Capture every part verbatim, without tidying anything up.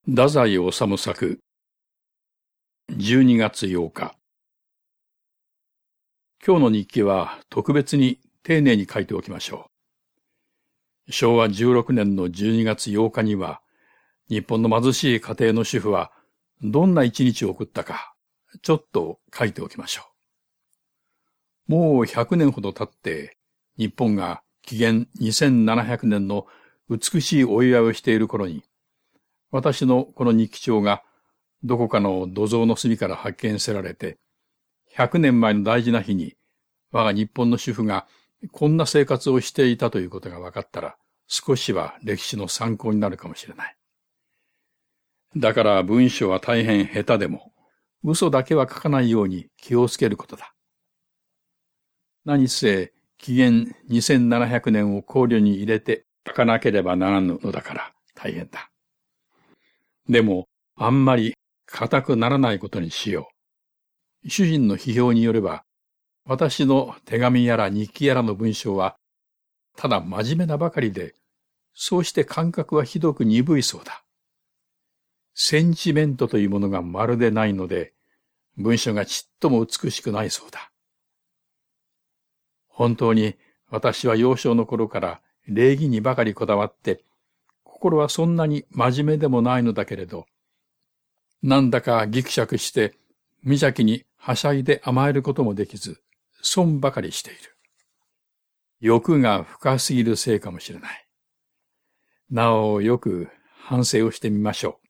太宰治作じゅうにがつようか。今日の日記は特別に丁寧に書いておきましょう。しょうわじゅうろくねんのじゅうにがつようかには、日本の貧しい家庭の主婦はどんな一日を送ったか、ちょっと書いておきましょう。もうひゃくねんほど経って、日本が紀元にせんななひゃくねんの美しいお祝いをしている頃に、私のこの日記帳がどこかの土蔵の隅から発見せられて、ひゃくねんまえの大事な日に我が日本の主婦がこんな生活をしていたということが分かったら、少しは歴史の参考になるかもしれない。だから文章は大変下手でも、嘘だけは書かないように気をつけることだ。何せ紀元にせんななひゃくねんを考慮に入れて書かなければならぬのだから大変だ。でも、あんまり固くならないことにしよう。主人の批評によれば、私の手紙やら日記やらの文章は、ただ真面目なばかりで、そうして感覚はひどく鈍いそうだ。センチメントというものがまるでないので、文章がちっとも美しくないそうだ。本当に私は幼少の頃から礼儀にばかりこだわって、心はそんなに真面目でもないのだけれど、なんだかぎくしゃくして無邪気にはしゃいで甘えることもできず、損ばかりしている。欲が深すぎるせいかもしれない。なおよく反省をしてみましょう。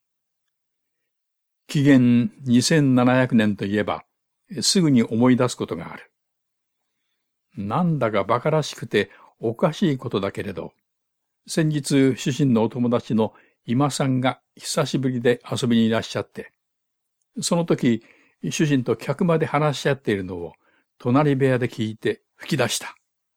紀元にせんななひゃくねんといえば、すぐに思い出すことがある。なんだか馬鹿らしくておかしいことだけれど、先日主人のお友達の今さんが久しぶりで遊びにいらっしゃって、その時主人と客間で話し合っているのを隣部屋で聞いて吹き出した。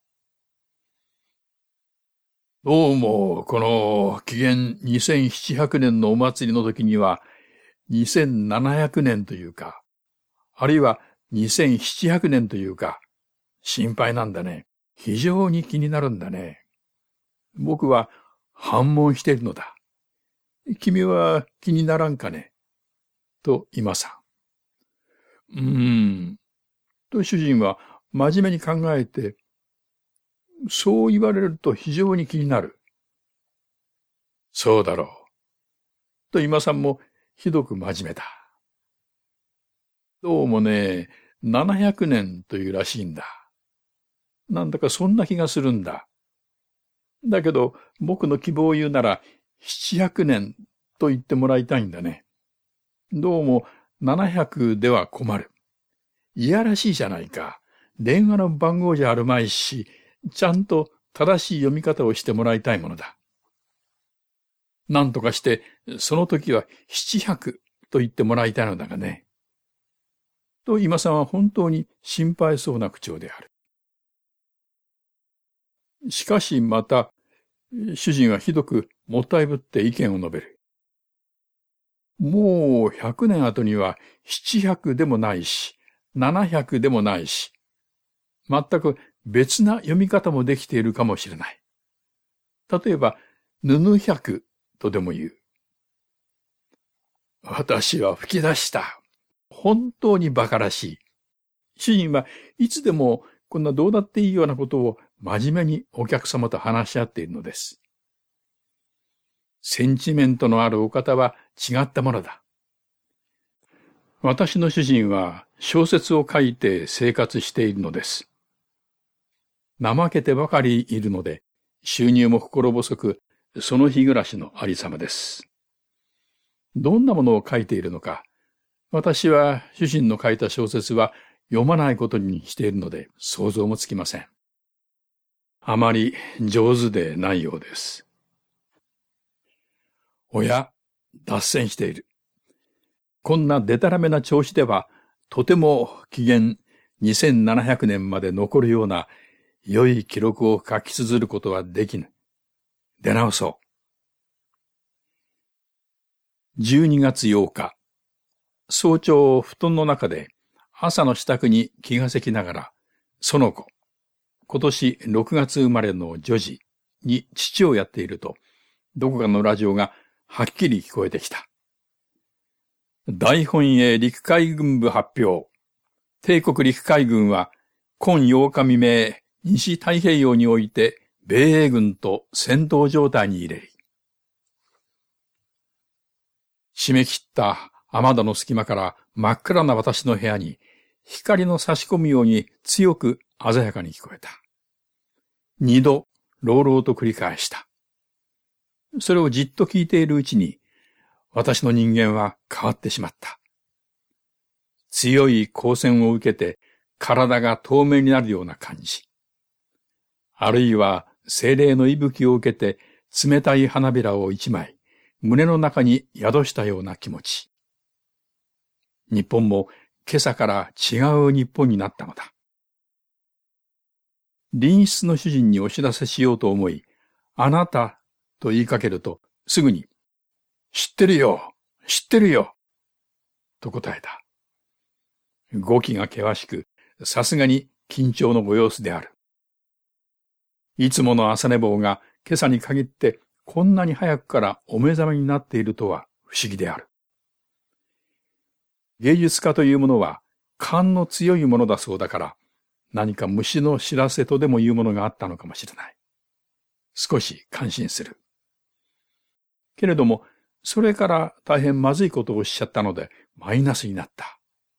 どうもこの紀元にせんななひゃくねんのお祭りの時にはにせんななひゃくねんというか、あるいはにせんななひゃくねんというか、心配なんだね。非常に気になるんだね。僕は反問しているのだ。君は気にならんかねと今さん。うーん。と主人は真面目に考えて、そう言われると非常に気になる。そうだろう。と今さんもひどく真面目だ。どうもね、ななひゃくねんというらしいんだ。なんだかそんな気がするんだ。だけど僕の希望を言うならななひゃくねんと言ってもらいたいんだね。どうもななひゃくでは困る。いやらしいじゃないか。電話の番号じゃあるまいし、ちゃんと正しい読み方をしてもらいたいものだ。なんとかしてその時はななひゃくと言ってもらいたいのだがね。と今さんは本当に心配そうな口調である。しかしまた、主人はひどくもったいぶって意見を述べる。もうひゃくねん後にはななひゃくでもないし、ななひゃくでもないし、全く別な読み方もできているかもしれない。例えば、ぬぬひゃくとでも言う。私は吹き出した。本当に馬鹿らしい。主人はいつでもこんなどうだっていいようなことを真面目にお客様と話し合っているのです。センチメントのあるお方は違ったものだ。私の主人は小説を書いて生活しているのです。怠けてばかりいるので、収入も心細く、その日暮らしのありさまです。どんなものを書いているのか、私は主人の書いた小説は読まないことにしているので想像もつきません。あまり上手でないようです。おや、脱線している。こんなデタラメな調子では、とても紀元にせんななひゃくねんまで残るような良い記録を書き綴ることはできぬ。出直そう。じゅうにがつようか。早朝布団の中で朝の支度に気がせきながら、その子、今年ろくがつ生まれの女児に父をやっていると、どこかのラジオがはっきり聞こえてきた。大本営陸海軍部発表。帝国陸海軍は今ようか未明、西太平洋において米英軍と戦闘状態に入れり。締め切った雨戸の隙間から真っ暗な私の部屋に光の差し込むように強く鮮やかに聞こえた。二度、朗々と繰り返した。それをじっと聞いているうちに、私の人間は変わってしまった。強い光線を受けて体が透明になるような感じ。あるいは精霊の息吹を受けて冷たい花びらを一枚胸の中に宿したような気持ち。日本も今朝から違う日本になったのだ。隣室の主人にお知らせしようと思い、あなたと言いかけるとすぐに、知ってるよ、知ってるよ、と答えた。語気が険しく、さすがに緊張のご様子である。いつもの朝寝坊が今朝に限ってこんなに早くからお目覚めになっているとは不思議である。芸術家というものは勘の強いものだそうだから、何か虫の知らせとでもいうものがあったのかもしれない。少し感心する。けれども、それから大変まずいことをおっしゃったので、マイナスになった。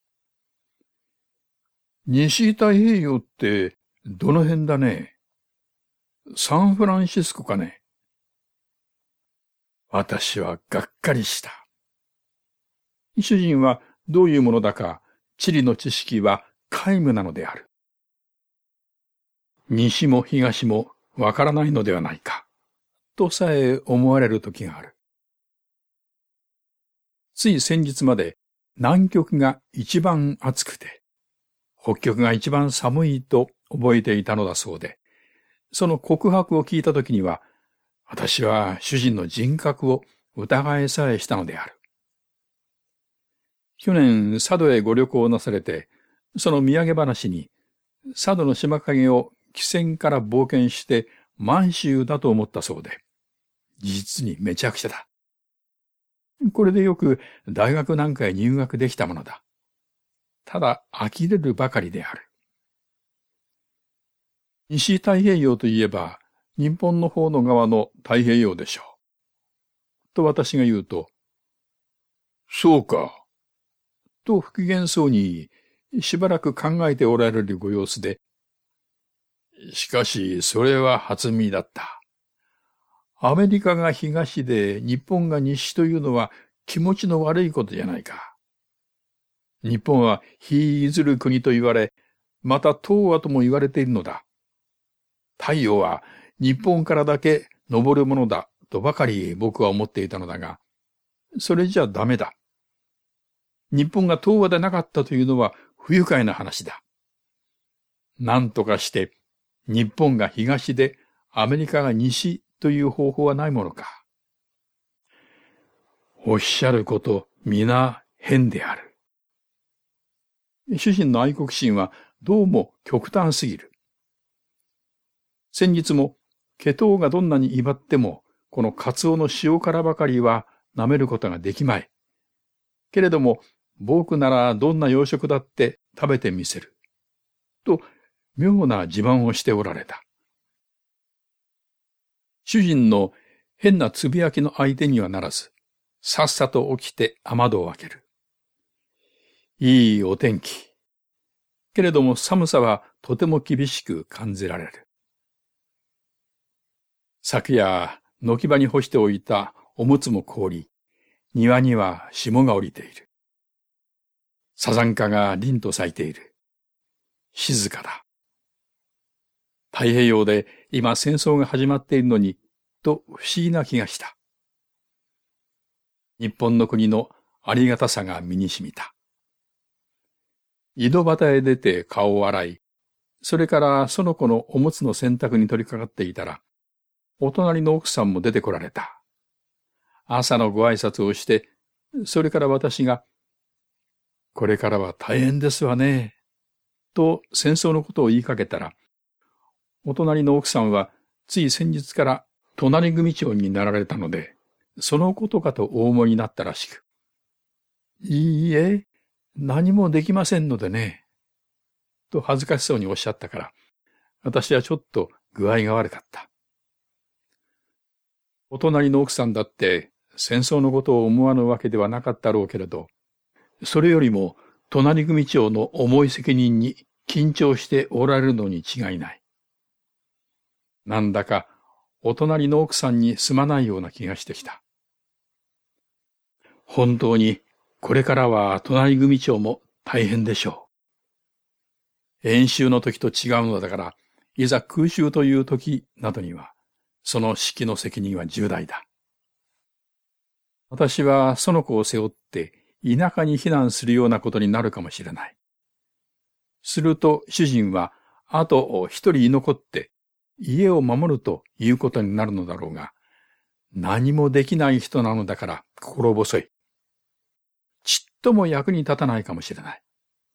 西太平洋ってどの辺だね。サンフランシスコかね。私はがっかりした。主人はどういうものだか、地理の知識は皆無なのである。西も東もわからないのではないか、とさえ思われる時がある。つい先日まで南極が一番暑くて、北極が一番寒いと覚えていたのだそうで、その告白を聞いたときには、私は主人の人格を疑いさえしたのである。去年、佐渡へご旅行なされて、その土産話に、佐渡の島影を汽船から冒険して満州だと思ったそうで、実にめちゃくちゃだ。これでよく大学なんかへ入学できたものだ。ただ呆れるばかりである。西太平洋といえば、日本の方の側の太平洋でしょう。と私が言うと、そうか。と不機嫌そうにしばらく考えておられるご様子で、しかしそれは初耳だった。アメリカが東で日本が西というのは気持ちの悪いことじゃないか。日本は日譲る国と言われ、また東亜とも言われているのだ。太陽は日本からだけ昇るものだとばかり僕は思っていたのだが、それじゃダメだ。日本が東亜でなかったというのは不愉快な話だ。何とかして日本が東でアメリカが西という方法はないものか。おっしゃること皆変である。主人の愛国心はどうも極端すぎる。先日もケトウがどんなに威張ってもこのカツオの塩辛ばかりは舐めることができまい。けれども僕ならどんな洋食だって食べてみせる。と妙な自慢をしておられた。主人の変なつぶやきの相手にはならず、さっさと起きて雨戸を開ける。いいお天気。けれども寒さはとても厳しく感じられる。昨夜、軒場に干しておいたおむつも凍り、庭には霜が降りている。サザンカが凛と咲いている。静かだ。太平洋で今戦争が始まっているのに、と不思議な気がした。日本の国のありがたさが身に染みた。井戸端へ出て顔を洗い、それからその子のおむつの洗濯に取り掛かっていたら、お隣の奥さんも出てこられた。朝のご挨拶をして、それから私が、これからは大変ですわね、と戦争のことを言いかけたら、お隣の奥さんはつい先日から隣組長になられたので、 そのことかとお思いになったらしく、いいえ、何もできませんのでね、と恥ずかしそうにおっしゃったから、私はちょっと具合が悪かった。お隣の奥さんだって戦争のことを思わぬわけではなかったろうけれど、それよりも隣組長の重い責任に緊張しておられるのに違いない。なんだかお隣の奥さんにすまないような気がしてきた。本当にこれからは隣組長も大変でしょう。演習の時と違うのだから、いざ空襲という時などには、その指揮の責任は重大だ。私はその子を背負って田舎に避難するようなことになるかもしれない。すると主人はあと一人居残って家を守るということになるのだろうが、何もできない人なのだから心細い。ちっとも役に立たないかもしれない。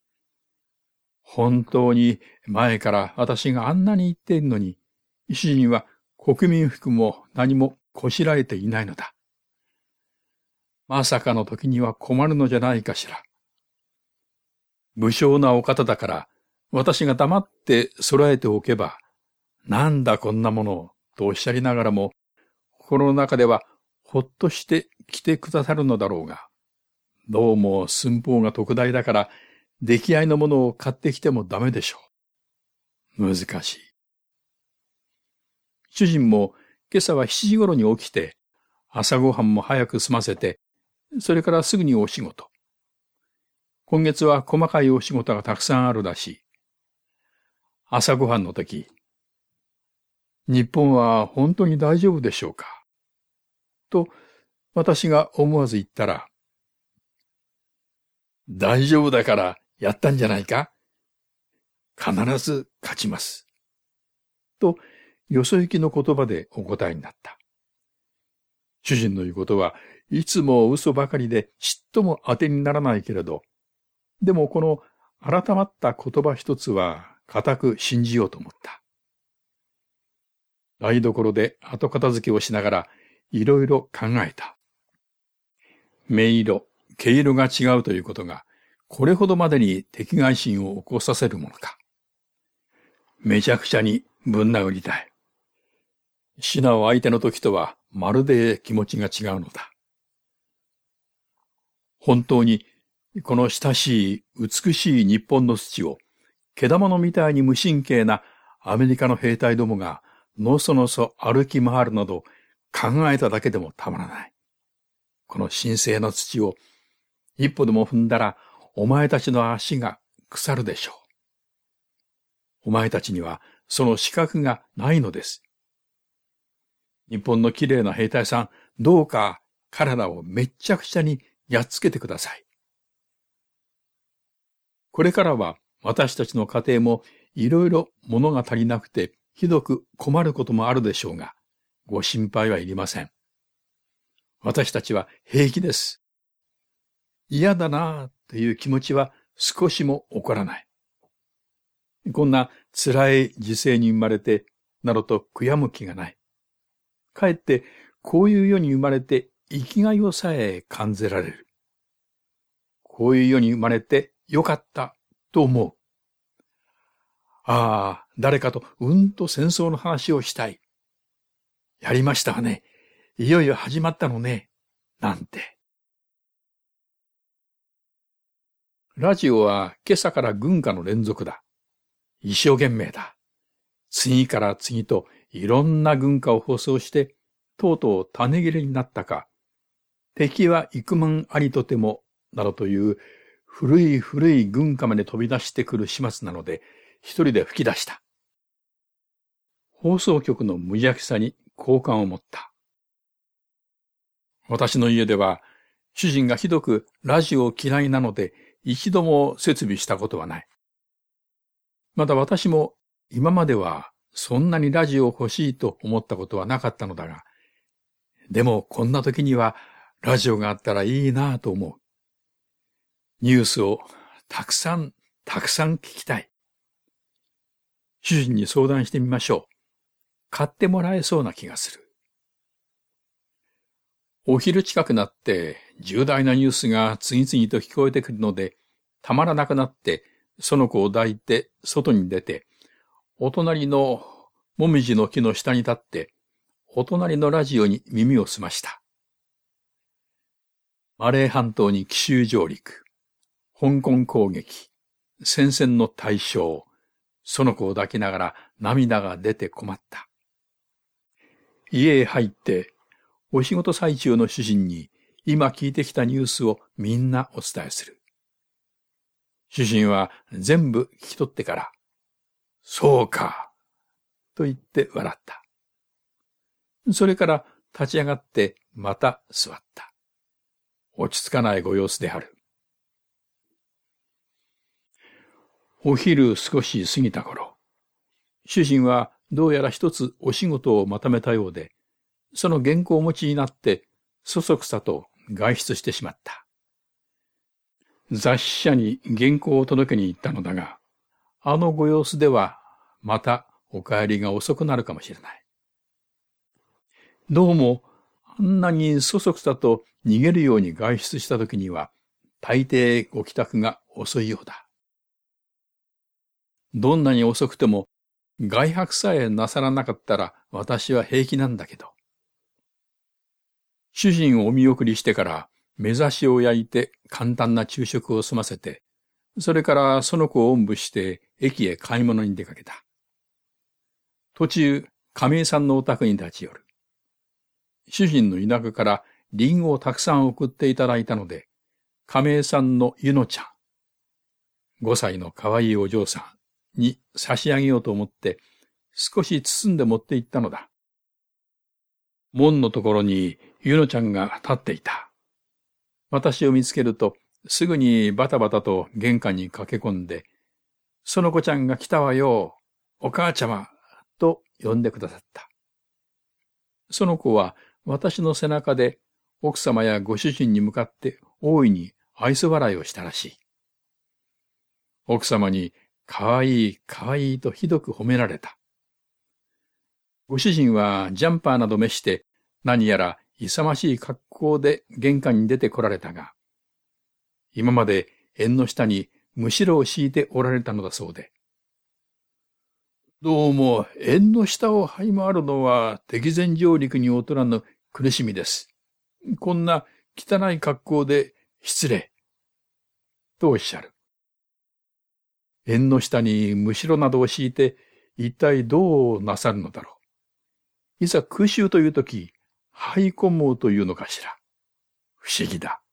本当に前から私があんなに言っているのに、主人は国民服も何もこしらえていないのだ。まさかの時には困るのじゃないかしら。武将なお方だから、私が黙って揃えておけば、なんだこんなものを、とおっしゃりながらも、心の中ではほっとして来てくださるのだろうが、どうも寸法が特大だから、出来合いのものを買ってきてもダメでしょう。難しい。主人も今朝はしちじ頃に起きて、朝ごはんも早く済ませて、それからすぐにお仕事。今月は細かいお仕事がたくさんあるらしい。朝ごはんの時、日本は本当に大丈夫でしょうかと私が思わず言ったら、大丈夫だからやったんじゃないか、必ず勝ちます。とよそ行きの言葉でお答えになった。主人の言うことはいつも嘘ばかりでちっとも当てにならないけれど、でもこの改まった言葉一つは固く信じようと思った。台所で後片付けをしながらいろいろ考えた。目色、毛色が違うということがこれほどまでに敵外心を起こさせるものか。めちゃくちゃにぶん殴りたい。品を相手の時とはまるで気持ちが違うのだ。本当にこの親しい美しい日本の土を毛玉みたいに無神経なアメリカの兵隊どもがのそのそ歩き回るなど考えただけでもたまらない。この神聖な土を一歩でも踏んだらお前たちの足が腐るでしょう。お前たちにはその資格がないのです。日本の綺麗な兵隊さん、どうか彼らをめっちゃくちゃにやっつけてください。これからは私たちの家庭もいろいろ物が足りなくてひどく困ることもあるでしょうが、ご心配はいりません。私たちは平気です。嫌だなあという気持ちは少しも起こらない。こんな辛い時世に生まれてなどと悔やむ気がない。かえってこういう世に生まれて生きがいをさえ感じられる。こういう世に生まれてよかったと思う。ああ、誰かとうんと戦争の話をしたい。やりましたわね。いよいよ始まったのね。なんて。ラジオは今朝から軍歌の連続だ。一生懸命だ。次から次といろんな軍歌を放送して、とうとう種切れになったか。敵は幾万ありとても、などという古い古い軍歌まで飛び出してくる始末なので、一人で吹き出した。放送局の無邪気さに好感を持った。私の家では、主人がひどくラジオを嫌いなので、一度も設備したことはない。また私も今まではそんなにラジオを欲しいと思ったことはなかったのだが、でもこんな時にはラジオがあったらいいなぁと思う。ニュースをたくさんたくさん聞きたい。主人に相談してみましょう。買ってもらえそうな気がする。 お昼近くなって重大なニュースが次々と聞こえてくるので、たまらなくなってその子を抱いて外に出て、お隣のもみじの木の下に立って、お隣のラジオに耳を澄ました。マレー半島に奇襲上陸、香港攻撃、戦線の大将、その子を抱きながら涙が出て困った。家へ入って、お仕事最中の主人に今聞いてきたニュースをみんなお伝えする。主人は全部聞き取ってから、そうか、と言って笑った。それから立ち上がってまた座った。落ち着かないご様子である。お昼少し過ぎた頃、主人はどうやら一つお仕事をまとめたようで、その原稿をお持ちになって、そそくさと外出してしまった。雑誌社に原稿を届けに行ったのだが、あのご様子ではまたお帰りが遅くなるかもしれない。どうも、あんなにそそくさと逃げるように外出した時には、大抵ご帰宅が遅いようだ。どんなに遅くても、外泊さえなさらなかったら私は平気なんだけど。主人をお見送りしてから目刺しを焼いて簡単な昼食を済ませて、それからその子をおんぶして駅へ買い物に出かけた。途中、亀井さんのお宅に立ち寄る。主人の田舎からリンゴをたくさん送っていただいたので、亀井さんのゆのちゃん、ごさいのかわいいお嬢さんに差し上げようと思って少し包んで持って行ったのだ。門のところにゆのちゃんが立っていた。私を見つけるとすぐにバタバタと玄関に駆け込んで、その子ちゃんが来たわよ、お母ちゃま、と呼んでくださった。その子は私の背中で奥様やご主人に向かって大いに愛想笑いをしたらしい。奥様にかわいいかわいいとひどく褒められた。ご主人はジャンパーなど召して何やら勇ましい格好で玄関に出てこられたが、今まで縁の下にむしろを敷いておられたのだそうで、どうも縁の下を這い回るのは敵前上陸に劣らぬ苦しみです。こんな汚い格好で失礼。とおっしゃる。縁の下にむしろなどを敷いて一体どうなさるのだろう。いざ空襲というとき、這い込もうというのかしら。不思議だ。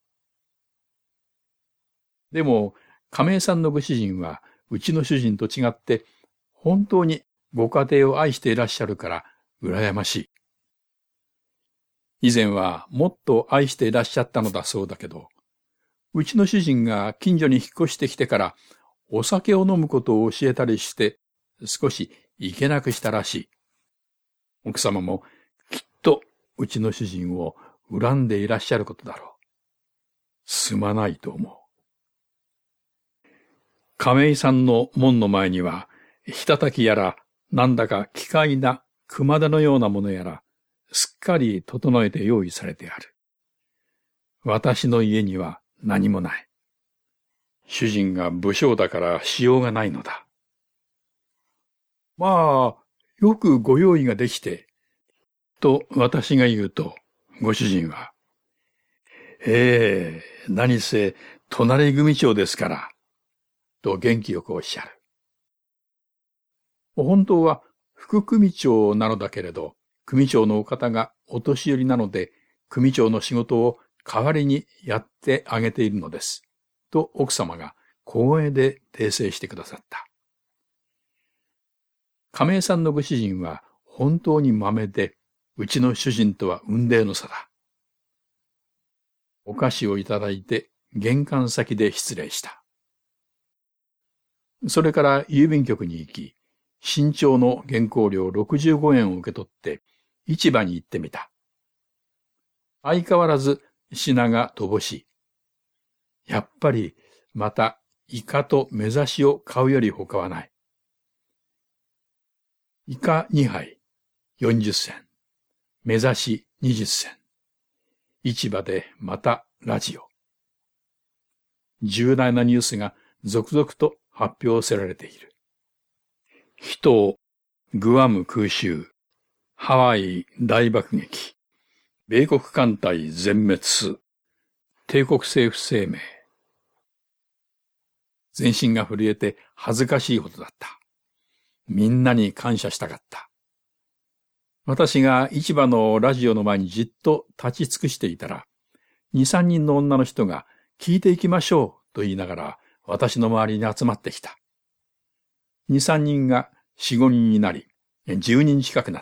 でも、亀井さんのご主人は、うちの主人と違って、本当にご家庭を愛していらっしゃるから、羨ましい。以前はもっと愛していらっしゃったのだそうだけど、うちの主人が近所に引っ越してきてから、お酒を飲むことを教えたりして、少しいけなくしたらしい。奥様もきっとうちの主人を恨んでいらっしゃることだろう。すまないと思う。亀井さんの門の前には、ひたたきやら、なんだか奇怪な熊手のようなものやら、すっかり整えて用意されてある。私の家には何もない。主人が武将だからしようがないのだ。まあ、よくご用意ができて、と私が言うと、ご主人は、ええ、何せ隣組長ですから、と元気よくおっしゃる。本当は副組長なのだけれど、組長のお方がお年寄りなので、組長の仕事を代わりにやってあげているのです。と奥様が小声で訂正してくださった。亀井さんのご主人は本当にまめで、うちの主人とは雲泥の差だ。お菓子をいただいて玄関先で失礼した。それから郵便局に行き、新潮の原稿料ろくじゅうごえんを受け取って市場に行ってみた。相変わらず品が乏しい。やっぱりまたイカと目刺しを買うより他はない。イカにはいよんじゅっせん、目刺しにじゅっせん。 市場でまたラジオ。重大なニュースが続々と発表せられている。ヒト、グアム空襲、ハワイ大爆撃、米国艦隊全滅、帝国政府声明。全身が震えて恥ずかしいほどだった。みんなに感謝したかった。私が市場のラジオの前にじっと立ち尽くしていたら、二三人の女の人が聞いていきましょうと言いながら私の周りに集まってきた。二三人が四五人になり、十人近くなった。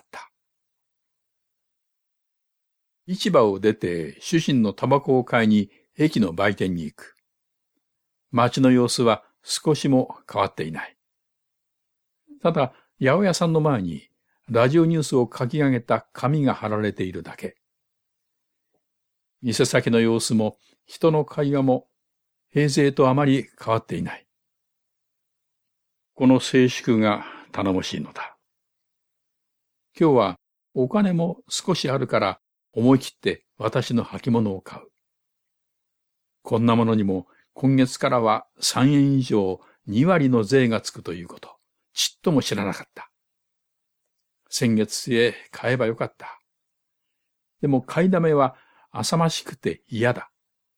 市場を出て主人のタバコを買いに駅の売店に行く。街の様子は少しも変わっていない。ただ、八百屋さんの前にラジオニュースを書き上げた紙が貼られているだけ。店先の様子も人の会話も平成とあまり変わっていない。この静粛が頼もしいのだ。今日はお金も少しあるから思い切って私の履物を買う。こんなものにも今月からはさんえん以上に割の税がつくということ、ちっとも知らなかった。先月末買えばよかった。でも買いだめは浅ましくて嫌だ。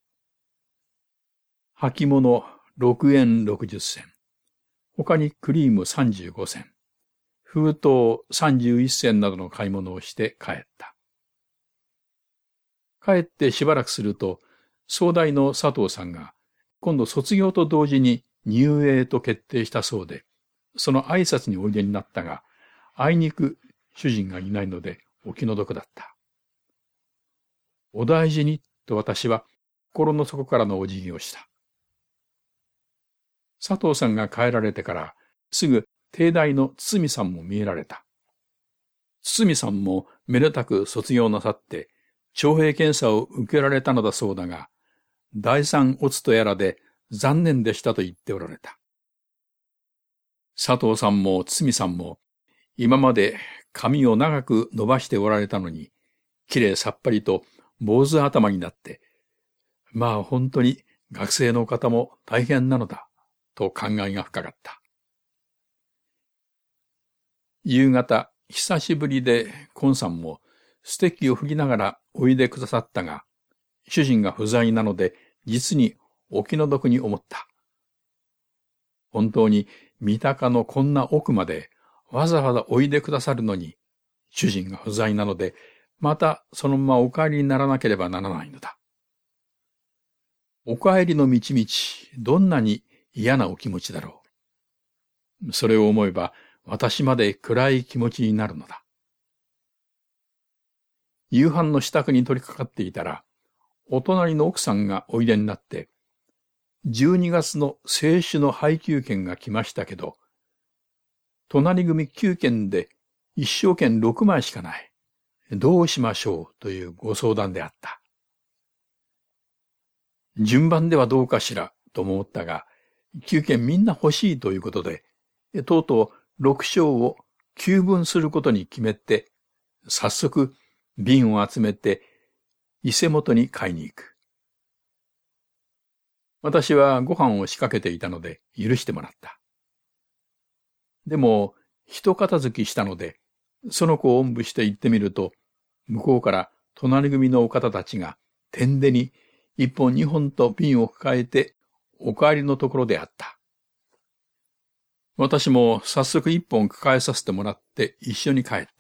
履物ろくえんろくじゅっせん。他にクリームさんじゅうごせん。封筒さんじゅういっせんなどの買い物をして帰った。帰ってしばらくすると、総代の佐藤さんが、今度卒業と同時に入営と決定したそうで、その挨拶においでになったが、あいにく主人がいないのでお気の毒だった。お大事にと私は心の底からのお辞儀をした。佐藤さんが帰られてからすぐ帝大の堤さんも見えられた。堤さんもめでたく卒業なさって徴兵検査を受けられたのだそうだが、第三オツとやらで残念でしたと言っておられた。佐藤さんも堤さんも今まで髪を長く伸ばしておられたのに、きれいさっぱりと坊主頭になって、まあ本当に学生の方も大変なのだ、と感慨が深かった。夕方、久しぶりで今さんもステッキを振りながらおいでくださったが、主人が不在なので実にお気の毒に思った。本当に三鷹のこんな奥までわざわざおいでくださるのに、主人が不在なので、またそのままお帰りにならなければならないのだ。お帰りの道々、どんなに嫌なお気持ちだろう。それを思えば、私まで暗い気持ちになるのだ。夕飯の支度に取り掛かっていたら、お隣の奥さんがおいでになって、じゅうにがつの清酒の配給券が来ましたけど、隣組きゅうけんで一生券ろくまいしかない。どうしましょうというご相談であった。順番ではどうかしらと思ったが、きゅうけんみんな欲しいということで、とうとうろくしょうをきゅうぶんすることに決めて、早速瓶を集めて伊勢元に買いに行く。私はご飯を仕掛けていたので許してもらった。でも、一片付きしたので、その子をおんぶして行ってみると、向こうから隣組のお方たちが、てんでに一本二本と瓶を抱えて、お帰りのところであった。私も早速一本抱えさせてもらって一緒に帰った。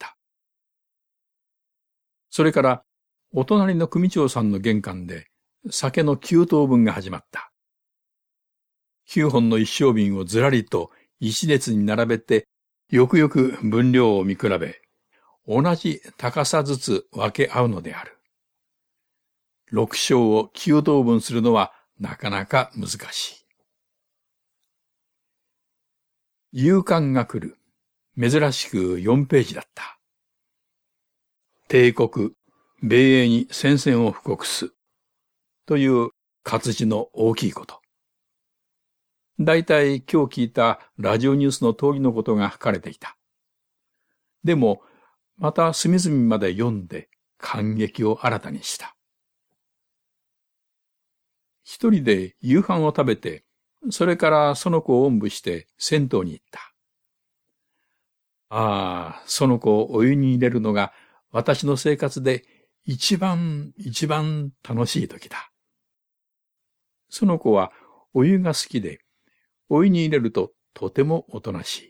それから、お隣の組長さんの玄関で、酒の九等分が始まった。九本の一升瓶をずらりと一列に並べて、よくよく分量を見比べ、同じ高さずつ分け合うのである。六升を九等分するのはなかなか難しい。夕刊が来る。珍しくよんページだった。帝国、米英に宣戦を布告す。という活字の大きいこと。だいたい今日聞いたラジオニュースの通りのことが書かれていた。でも、また隅々まで読んで感激を新たにした。 一人で夕飯を食べて、それからその子をおんぶして銭湯に行った。ああ、その子をお湯に入れるのが私の生活で一番一番楽しい時だ。その子はお湯が好きで、お湯に入れるととてもおとなしい。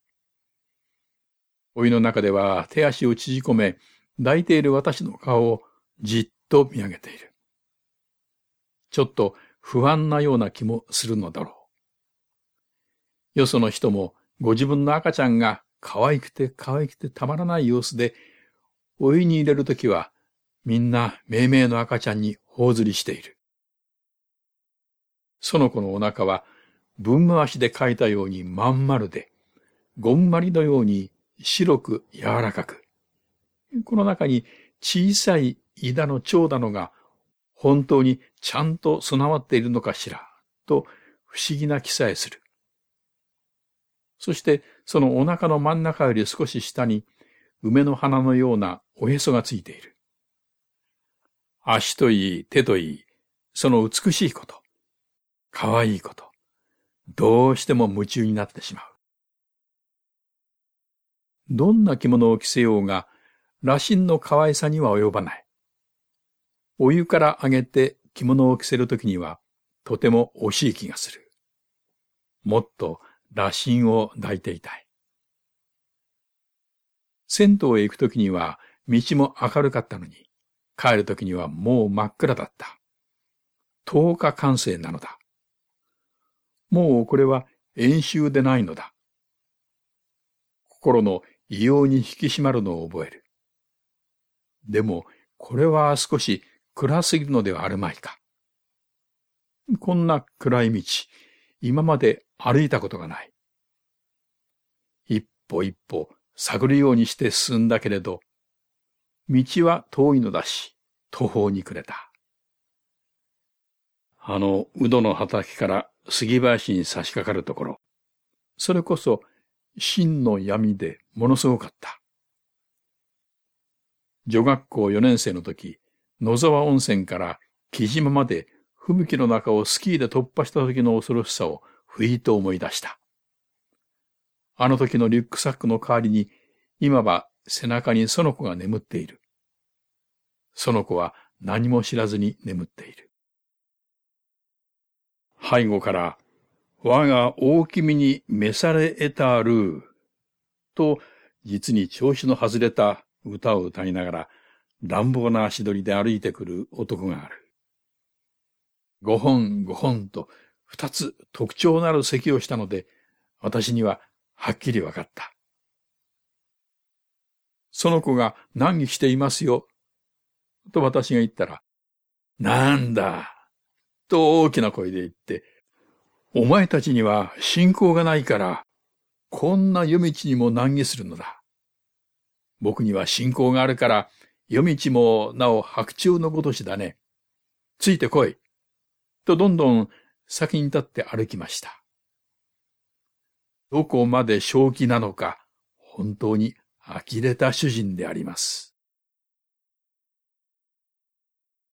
お湯の中では手足を縮こめ、抱いている私の顔をじっと見上げている。ちょっと不安なような気もするのだろう。よその人もご自分の赤ちゃんが可愛くて可愛くてたまらない様子で、お湯に入れるときはみんなめいめいの赤ちゃんに頬ずりしている。その子のお腹は分回しで描いたようにまん丸で、ごんまりのように白く柔らかく、この中に小さい胃だの腸だのが本当にちゃんと備わっているのかしら、と不思議な気さえする。そしてそのお腹の真ん中より少し下に梅の花のようなおへそがついている。足といい手といい、その美しいこと、可愛いこと、どうしても夢中になってしまう。どんな着物を着せようが、羅針の可愛さには及ばない。お湯から上げて着物を着せるときには、とても惜しい気がする。もっと羅針を抱いていたい。銭湯へ行くときには、道も明るかったのに、帰るときにはもう真っ暗だった。灯火管制なのだ。もうこれは演習でないのだ。心の異様に引き締まるのを覚える。でも、これは少し暗すぎるのではあるまいか。こんな暗い道、今まで歩いたことがない。一歩一歩探るようにして進んだけれど、道は遠いのだし、途方に暮れた。あのうどの畑から杉林に差し掛かるところ、それこそ真の闇でものすごかった。女学校よねん生の時、野沢温泉から木島まで吹雪の中をスキーで突破した時の恐ろしさをふいと思い出した。あの時のリュックサックの代わりに、今は背中にその子が眠っている。その子は何も知らずに眠っている。背後から、我が大君に召され得たる、と、実に調子の外れた歌を歌いながら、乱暴な足取りで歩いてくる男がある。ごほんごほんと二つ特徴のある咳をしたので、私にははっきりわかった。その子が難儀していますよ、と私が言ったら、なんだ、と大きな声で言って、お前たちには信仰がないから、こんな夜道にも難儀するのだ。僕には信仰があるから、夜道もなお白昼のごとしだね。ついてこい。とどんどん先に立って歩きました。どこまで正気なのか、本当に呆れた主人であります。